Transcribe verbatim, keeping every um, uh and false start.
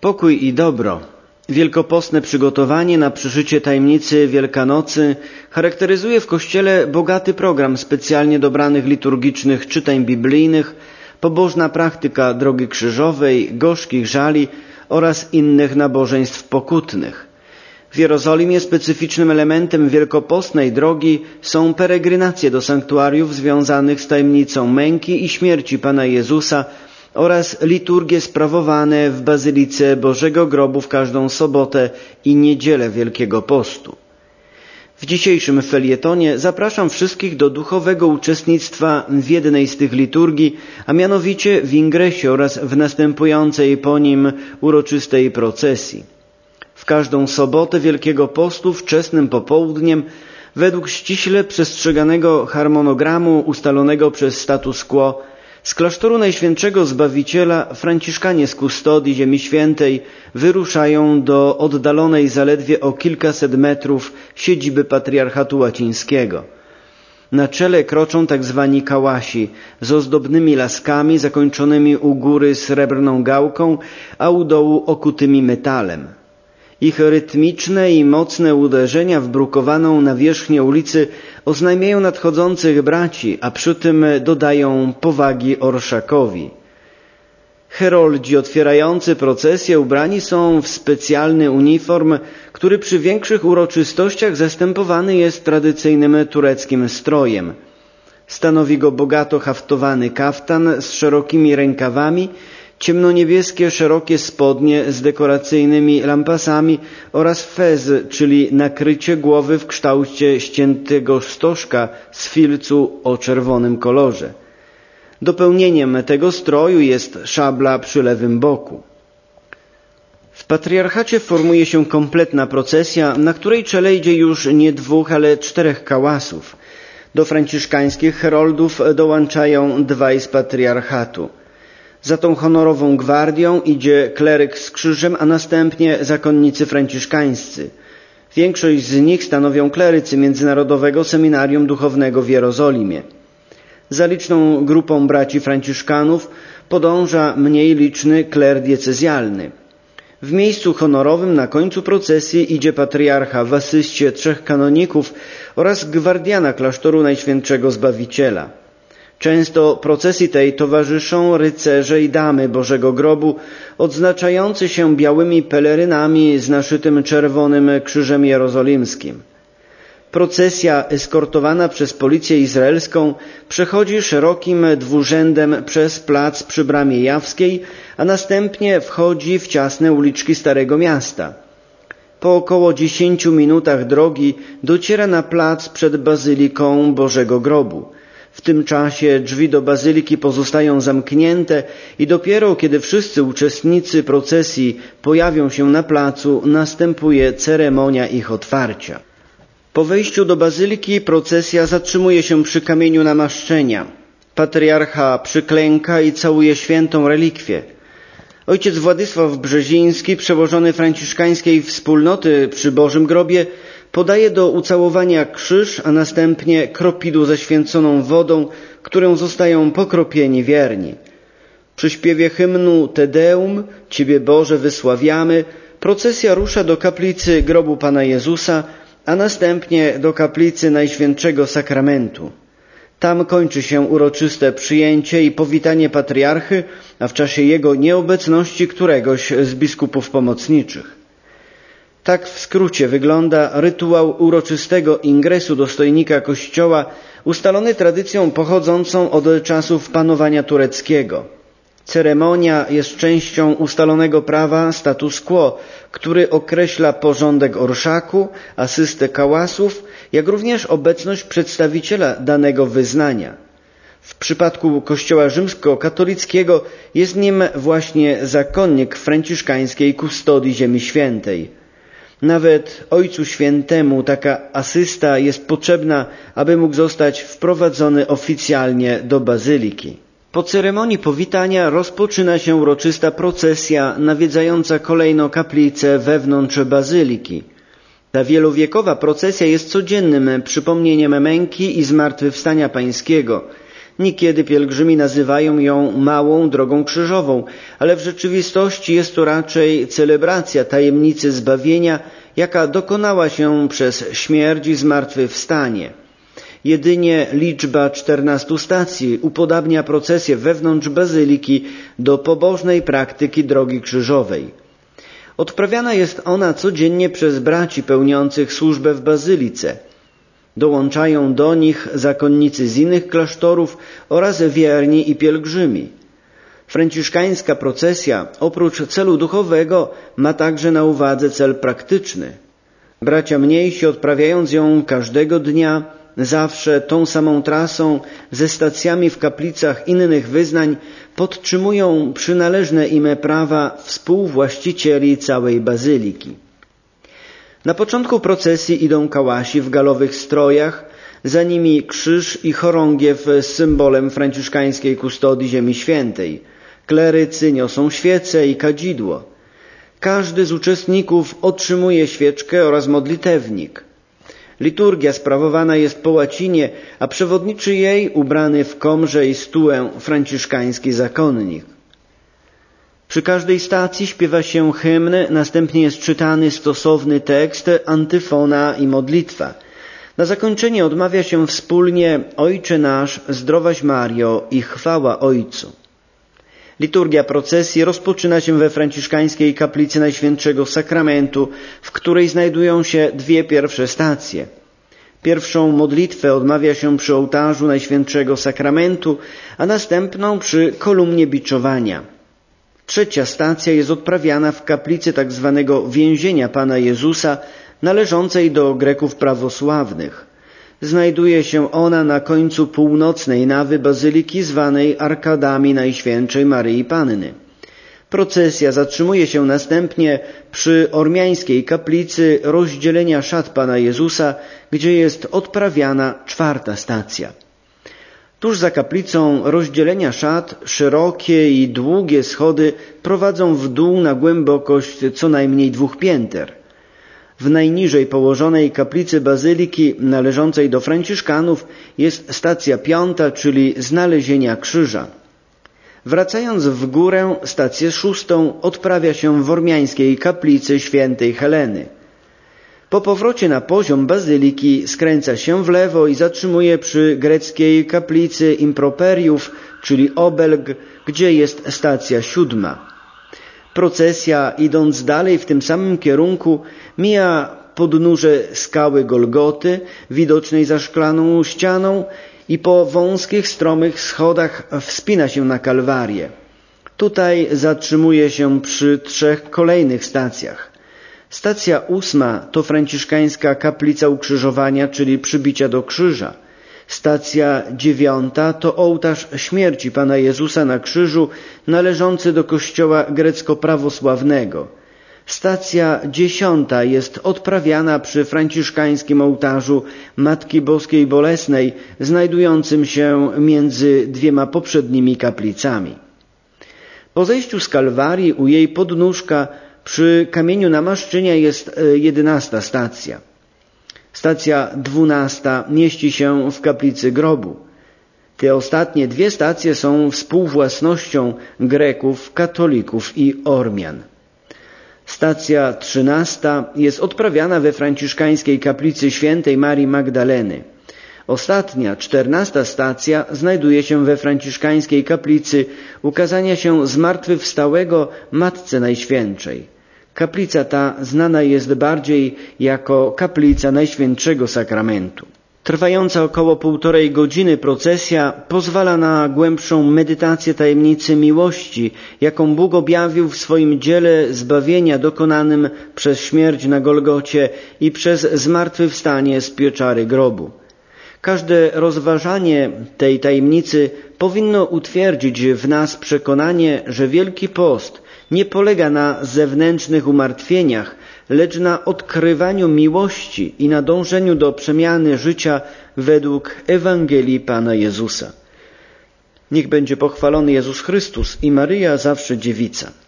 Pokój i dobro. Wielkopostne przygotowanie na przeżycie tajemnicy Wielkanocy charakteryzuje w Kościele bogaty program specjalnie dobranych liturgicznych czytań biblijnych, pobożna praktyka drogi krzyżowej, gorzkich żali oraz innych nabożeństw pokutnych. W Jerozolimie specyficznym elementem wielkopostnej drogi są peregrinacje do sanktuariów związanych z tajemnicą męki i śmierci Pana Jezusa oraz liturgie sprawowane w Bazylice Bożego Grobu w każdą sobotę i niedzielę Wielkiego Postu. W dzisiejszym felietonie zapraszam wszystkich do duchowego uczestnictwa w jednej z tych liturgii, a mianowicie w ingresie oraz w następującej po nim uroczystej procesji. W każdą sobotę Wielkiego Postu wczesnym popołudniem, według ściśle przestrzeganego harmonogramu ustalonego przez status quo, z klasztoru Najświętszego Zbawiciela Franciszkanie z Kustodii Ziemi Świętej wyruszają do oddalonej zaledwie o kilkaset metrów siedziby Patriarchatu Łacińskiego. Na czele kroczą tak zwani kałasi z ozdobnymi laskami zakończonymi u góry srebrną gałką, a u dołu okutymi metalem. Ich rytmiczne i mocne uderzenia w brukowaną nawierzchnię ulicy oznajmiają nadchodzących braci, a przy tym dodają powagi orszakowi. Heroldzi otwierający procesję ubrani są w specjalny uniform, który przy większych uroczystościach zastępowany jest tradycyjnym tureckim strojem. Stanowi go bogato haftowany kaftan z szerokimi rękawami, ciemnoniebieskie szerokie spodnie z dekoracyjnymi lampasami oraz fez, czyli nakrycie głowy w kształcie ściętego stożka z filcu o czerwonym kolorze. Dopełnieniem tego stroju jest szabla przy lewym boku. W patriarchacie formuje się kompletna procesja, na której czele idzie już nie dwóch, ale czterech kałasów. Do franciszkańskich heroldów dołączają dwaj z patriarchatu. Za tą honorową gwardią idzie kleryk z krzyżem, a następnie zakonnicy franciszkańscy. Większość z nich stanowią klerycy Międzynarodowego Seminarium Duchownego w Jerozolimie. Za liczną grupą braci franciszkanów podąża mniej liczny kler diecezjalny. W miejscu honorowym na końcu procesji idzie patriarcha w asyście trzech kanoników oraz gwardiana klasztoru Najświętszego Zbawiciela. Często procesji tej towarzyszą rycerze i damy Bożego Grobu, odznaczający się białymi pelerynami z naszytym czerwonym krzyżem jerozolimskim. Procesja eskortowana przez policję izraelską przechodzi szerokim dwurzędem przez plac przy Bramie Jawskiej, a następnie wchodzi w ciasne uliczki Starego Miasta. Po około dziesięciu minutach drogi dociera na plac przed Bazyliką Bożego Grobu. W tym czasie drzwi do bazyliki pozostają zamknięte i dopiero kiedy wszyscy uczestnicy procesji pojawią się na placu, następuje ceremonia ich otwarcia. Po wejściu do bazyliki procesja zatrzymuje się przy kamieniu namaszczenia. Patriarcha przyklęka i całuje świętą relikwię. Ojciec Władysław Brzeziński, przełożony franciszkańskiej wspólnoty przy Bożym Grobie, podaje do ucałowania krzyż, a następnie kropidło ze święconą wodą, którą zostają pokropieni wierni. Przy śpiewie hymnu Te Deum, Ciebie Boże wysławiamy, procesja rusza do kaplicy grobu Pana Jezusa, a następnie do kaplicy Najświętszego Sakramentu. Tam kończy się uroczyste przyjęcie i powitanie patriarchy, a w czasie jego nieobecności któregoś z biskupów pomocniczych. Tak w skrócie wygląda rytuał uroczystego ingresu dostojnika Kościoła, ustalony tradycją pochodzącą od czasów panowania tureckiego. Ceremonia jest częścią ustalonego prawa status quo, który określa porządek orszaku, asystę kałasów, jak również obecność przedstawiciela danego wyznania. W przypadku Kościoła rzymskokatolickiego jest nim właśnie zakonnik franciszkańskiej Kustodii Ziemi Świętej. Nawet Ojcu Świętemu taka asysta jest potrzebna, aby mógł zostać wprowadzony oficjalnie do bazyliki. Po ceremonii powitania rozpoczyna się uroczysta procesja nawiedzająca kolejno kaplicę wewnątrz bazyliki. Ta wielowiekowa procesja jest codziennym przypomnieniem męki i zmartwychwstania Pańskiego. Niekiedy pielgrzymi nazywają ją małą drogą krzyżową, ale w rzeczywistości jest to raczej celebracja tajemnicy zbawienia, jaka dokonała się przez śmierć i zmartwychwstanie. Jedynie liczba czternastu stacji upodabnia procesję wewnątrz bazyliki do pobożnej praktyki drogi krzyżowej. Odprawiana jest ona codziennie przez braci pełniących służbę w bazylice. Dołączają do nich zakonnicy z innych klasztorów oraz wierni i pielgrzymi. Franciszkańska procesja oprócz celu duchowego ma także na uwadze cel praktyczny. Bracia mniejsi, odprawiając ją każdego dnia, zawsze tą samą trasą, ze stacjami w kaplicach innych wyznań, podtrzymują przynależne im prawa współwłaścicieli całej bazyliki. Na początku procesji idą kałasi w galowych strojach, za nimi krzyż i chorągiew z symbolem franciszkańskiej kustodii Ziemi Świętej. Klerycy niosą świece i kadzidło. Każdy z uczestników otrzymuje świeczkę oraz modlitewnik. Liturgia sprawowana jest po łacinie, a przewodniczy jej, ubrany w komrze i stułę, franciszkański zakonnik. Przy każdej stacji śpiewa się hymn, następnie jest czytany stosowny tekst, antyfona i modlitwa. Na zakończenie odmawia się wspólnie Ojcze nasz, zdrowaś Mario i chwała Ojcu. Liturgia procesji rozpoczyna się we franciszkańskiej kaplicy Najświętszego Sakramentu, w której znajdują się dwie pierwsze stacje. Pierwszą modlitwę odmawia się przy ołtarzu Najświętszego Sakramentu, a następną przy kolumnie biczowania. Trzecia stacja jest odprawiana w kaplicy tak zwanego więzienia Pana Jezusa, należącej do Greków prawosławnych. Znajduje się ona na końcu północnej nawy bazyliki zwanej Arkadami Najświętszej Maryi Panny. Procesja zatrzymuje się następnie przy ormiańskiej kaplicy Rozdzielenia Szat Pana Jezusa, gdzie jest odprawiana czwarta stacja. Tuż za kaplicą Rozdzielenia Szat szerokie i długie schody prowadzą w dół na głębokość co najmniej dwóch pięter. W najniżej położonej kaplicy bazyliki należącej do franciszkanów jest stacja piąta, czyli Znalezienia Krzyża. Wracając w górę, stację szóstą odprawia się w ormiańskiej kaplicy świętej Heleny. Po powrocie na poziom bazyliki skręca się w lewo i zatrzymuje przy greckiej kaplicy Improperiów, czyli obelg, gdzie jest stacja siódma. Procesja, idąc dalej w tym samym kierunku, mija podnóże skały Golgoty, widocznej za szklaną ścianą, i po wąskich, stromych schodach wspina się na Kalwarię. Tutaj zatrzymuje się przy trzech kolejnych stacjach. Stacja ósma to franciszkańska kaplica ukrzyżowania, czyli przybicia do krzyża. Stacja dziewiąta to ołtarz śmierci Pana Jezusa na krzyżu, należący do kościoła grecko-prawosławnego. Stacja dziesiąta jest odprawiana przy franciszkańskim ołtarzu Matki Boskiej Bolesnej, znajdującym się między dwiema poprzednimi kaplicami. Po zejściu z Kalwarii u jej podnóżka przy kamieniu namaszczenia jest jedenasta stacja. Stacja dwunasta mieści się w kaplicy grobu. Te ostatnie dwie stacje są współwłasnością Greków, katolików i Ormian. Stacja trzynasta jest odprawiana we franciszkańskiej kaplicy świętej Marii Magdaleny. Ostatnia, czternasta stacja znajduje się we franciszkańskiej kaplicy ukazania się zmartwychwstałego Matce Najświętszej. Kaplica ta znana jest bardziej jako kaplica Najświętszego Sakramentu. Trwająca około półtorej godziny procesja pozwala na głębszą medytację tajemnicy miłości, jaką Bóg objawił w swoim dziele zbawienia dokonanym przez śmierć na Golgocie i przez zmartwychwstanie z pieczary grobu. Każde rozważanie tej tajemnicy powinno utwierdzić w nas przekonanie, że Wielki Post nie polega na zewnętrznych umartwieniach, lecz na odkrywaniu miłości i na dążeniu do przemiany życia według Ewangelii Pana Jezusa. Niech będzie pochwalony Jezus Chrystus i Maryja zawsze Dziewica.